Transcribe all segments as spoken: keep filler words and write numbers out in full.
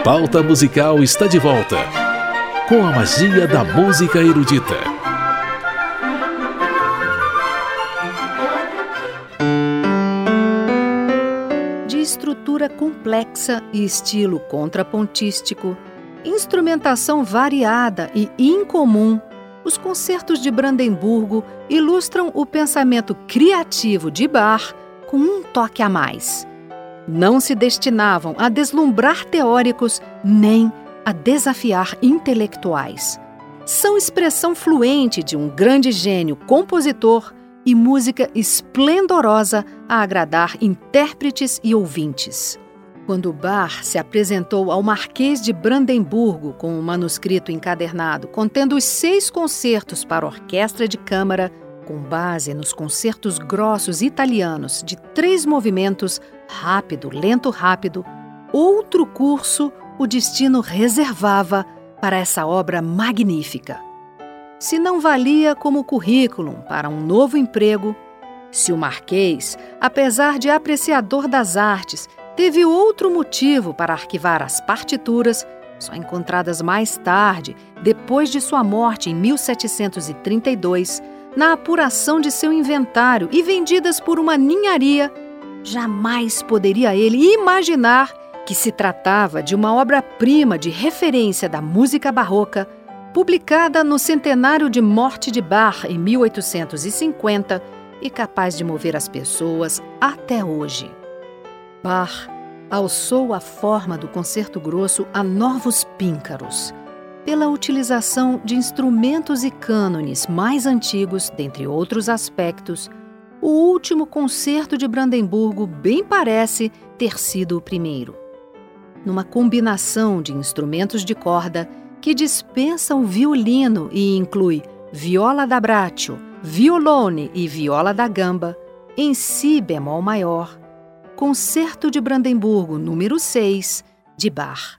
Pauta Musical está de volta, com a magia da música erudita. De estrutura complexa e estilo contrapontístico, instrumentação variada e incomum, os concertos de Brandemburgo ilustram o pensamento criativo de Bach com um toque a mais. Não se destinavam a deslumbrar teóricos nem a desafiar intelectuais. São expressão fluente de um grande gênio compositor e música esplendorosa a agradar intérpretes e ouvintes. Quando Bach se apresentou ao Marquês de Brandemburgo com um manuscrito encadernado contendo os seis concertos para orquestra de câmara, com base nos concertos grossos italianos de três movimentos, rápido, lento, rápido, outro curso o destino reservava para essa obra magnífica. Se não valia como currículo para um novo emprego, se o Marquês, apesar de apreciador das artes, teve outro motivo para arquivar as partituras, só encontradas mais tarde, depois de sua morte em mil setecentos e trinta e dois, na apuração de seu inventário e vendidas por uma ninharia, jamais poderia ele imaginar que se tratava de uma obra-prima de referência da música barroca, publicada no centenário de morte de Bach em mil oitocentos e cinquenta e capaz de mover as pessoas até hoje. Bach alçou a forma do concerto grosso a novos píncaros, pela utilização de instrumentos e cânones mais antigos, dentre outros aspectos. O último concerto de Brandemburgo bem parece ter sido o primeiro. Numa combinação de instrumentos de corda que dispensa o violino e inclui viola da braccio, violone e viola da gamba, em si bemol maior, Concerto de Brandemburgo número seis, de Bach.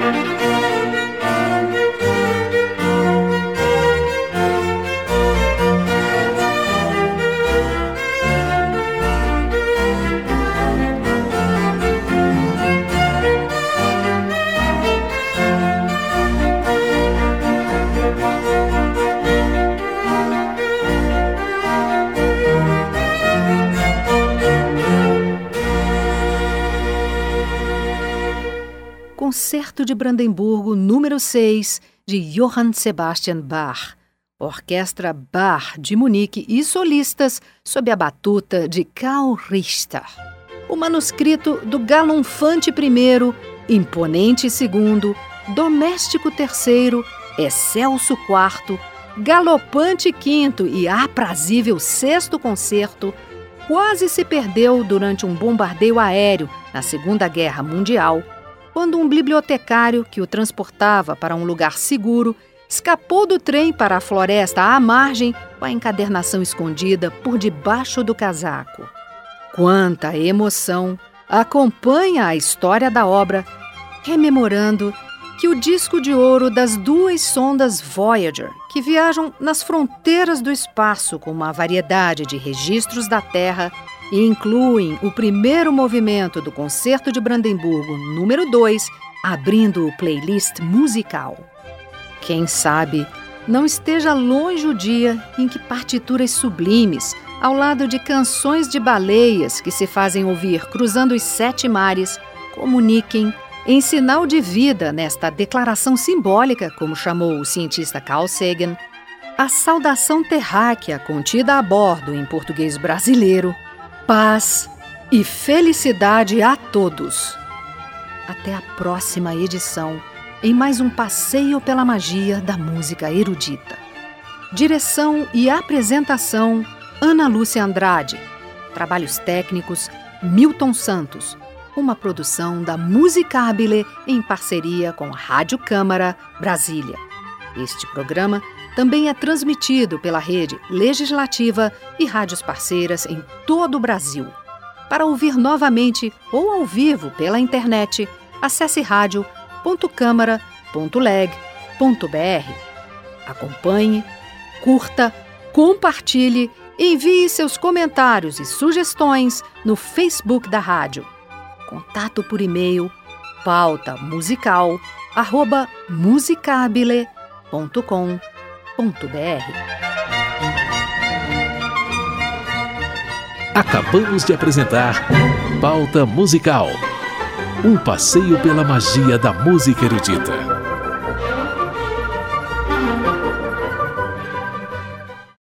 Concerto de Brandemburgo número seis, de Johann Sebastian Bach. Orquestra Bach de Munique e solistas sob a batuta de Karl Richter. O manuscrito do Galunfante I, Imponente segundo, Doméstico terceiro, Excelso quarto, Galopante quinto e Aprazível sexto concerto quase se perdeu durante um bombardeio aéreo na Segunda Guerra Mundial, quando um bibliotecário que o transportava para um lugar seguro escapou do trem para a floresta à margem com a encadernação escondida por debaixo do casaco. Quanta emoção acompanha a história da obra, rememorando que o disco de ouro das duas sondas Voyager, que viajam nas fronteiras do espaço com uma variedade de registros da Terra e incluem o primeiro movimento do Concerto de Brandemburgo número dois, abrindo o playlist musical. Quem sabe não esteja longe o dia em que partituras sublimes, ao lado de canções de baleias que se fazem ouvir cruzando os sete mares, comuniquem, em sinal de vida nesta declaração simbólica, como chamou o cientista Carl Sagan, a saudação terráquea contida a bordo em português brasileiro: paz e felicidade a todos. Até a próxima edição, em mais um passeio pela magia da música erudita. Direção e apresentação, Ana Lúcia Andrade. Trabalhos técnicos, Milton Santos. Uma produção da Musicabile em parceria com a Rádio Câmara, Brasília. Este programa também é transmitido pela rede legislativa e rádios parceiras em todo o Brasil. Para ouvir novamente ou ao vivo pela internet, acesse rádio ponto câmara ponto leg ponto br. Acompanhe, curta, compartilhe e envie seus comentários e sugestões no Facebook da rádio. Contato por e-mail pauta musical arroba musicabile ponto com ponto br. Acabamos de apresentar Pauta Musical, um passeio pela magia da música erudita.